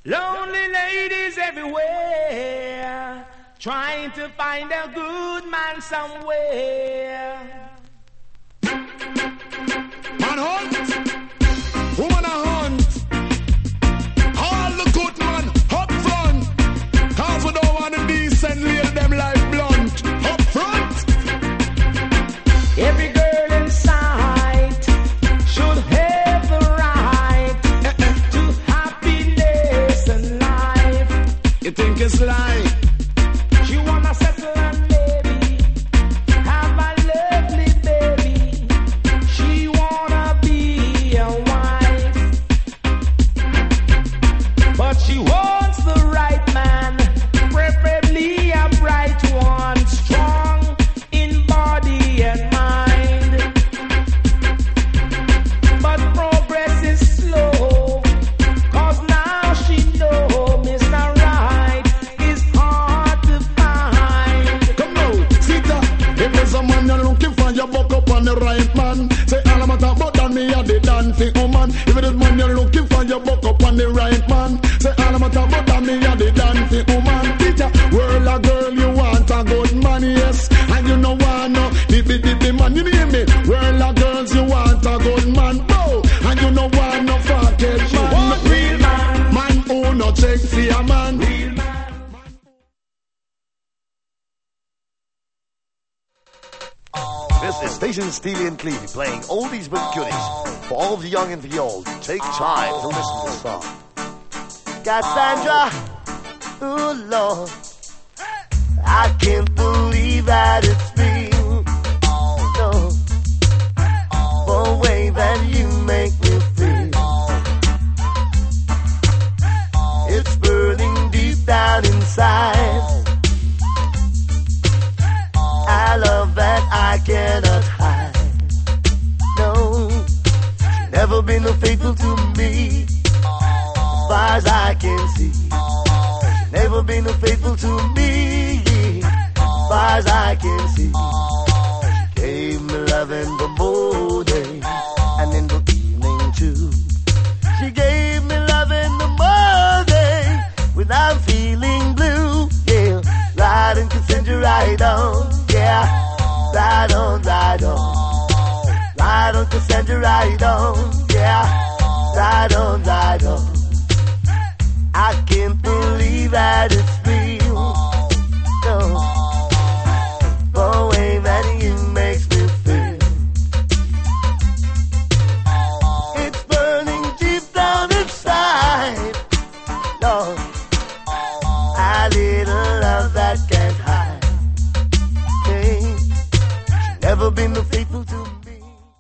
Lonely ladies everywhere, trying to find a good man somewhere. Man hunt, woman a hunt. All the good man up front, cause we don't want to decent lay them like blunt. Up front. Every girl in sight should have the right to happiness and life. You think it's like She wanna settle and maybe have a lovely baby. She wanna be a wife, but she wants the right man, preferably a bright one, strong in body and mind. But progress is slow, cause now she know Mr. Right is hard to find. come now, Sita. If there's a man you're looking for, you buck up on the right man. Say all I'm talking about than me, I the dancing woman. If there's man you're looking for, you buck up on the right man. Say all I'm talking about than me, I the dancing woman. Teacher, world a girl, you want a good man, yes. And you know want no the man, you hear me? World a girls, you want a good man, oh. And you know want no fucking man. want real man. Man who no check for a man. Real man. This is Station Steely and Cleavy playing oldies but goodies. For all of the young and the old, take time to listen to this song. Cassandra, ooh Lord, I can't believe that it's me. No, the way that you make me feel. It's burning deep down inside. I love that I cannot hide. No, she's never been faithful to me, as far as I can see. She's never been faithful to me, as far as I can see. She gave me love in the morning and in the evening too. She gave me love in the morning when I'm feeling blue. Yeah, ride and Cassandra, ride on. Yeah, ride on, ride on. Ride on, Cassandra, ride on. Yeah, ride on, ride on. I can't believe that it's real. No, the way that you makes me feel. It's burning deep down inside. Lord, I need a love that can't hide. Hey, she's never been faithful to me.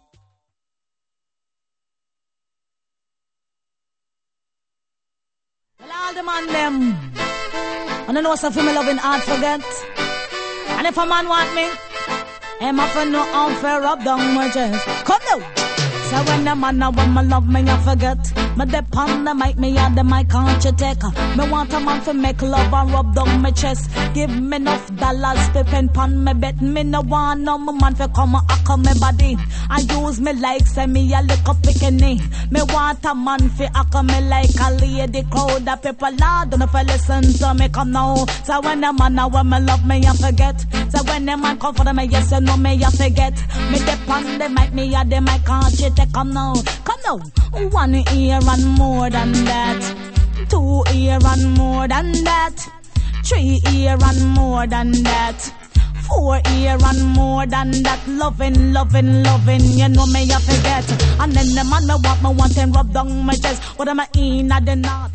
Well, all the man them, and I know some me loving hard forget. And if a man want me, him have to know how to rub down my chest. Come now. So when the man a woman love me, I forget. Me dep on the mic, me and the mic can't you take. Me want a man to make love and rub down my chest. Give me enough dollars, pippin' pan me bet. Me no want no man for come and hack me body. I use me like say me a lick up picking. Me want a man for hack me like a lady crowd. The people loud don't for listen to me come now. So when the man a woman love me, I forget. So when the man come for me, yes you know me, I forget. Me dep on the mic, me and the mic can't you take. Come now, come now. 1 year and more than that. 2 year and more than that. 3 year and more than that. 4 year and more than that. Loving, loving, loving. You know me, I forget. And then the man me want him rub down my chest. What am I in at the north?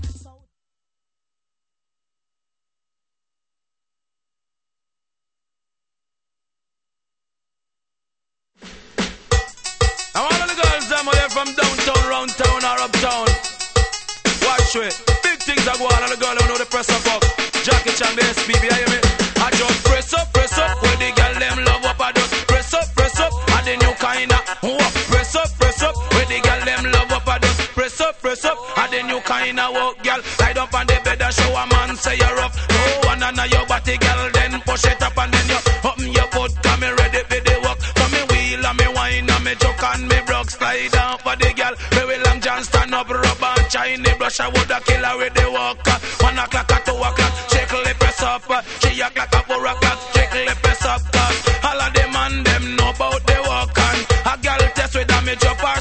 I want all the girls them are from downtown, round town, or uptown. Watch it. Big things are going on. And the girl who know the press up. Jackie Chan, the SPB, you hear me? I just press up. Where the girl them love up, I just press up. And the new kind of walk. Press up. Where the girl them love up, I just press up. And the new kind of walk, girl. Lie up on the bed and show a man say you're rough. No one on your body, girl. Then push it up and then you open your foot. Come ready for the walk. Come me wheel and me wine and me choke and me broke. Slide down for the girl. Me will Long John stand up, rub and chat. shiny brush, I woulda kill her with the walk. 1 o'clock or 2 o'clock, shake press up. 3 o'clock or 4 o'clock, shake press up. Cause all of them and them know about the walk. And a girl test with damage up her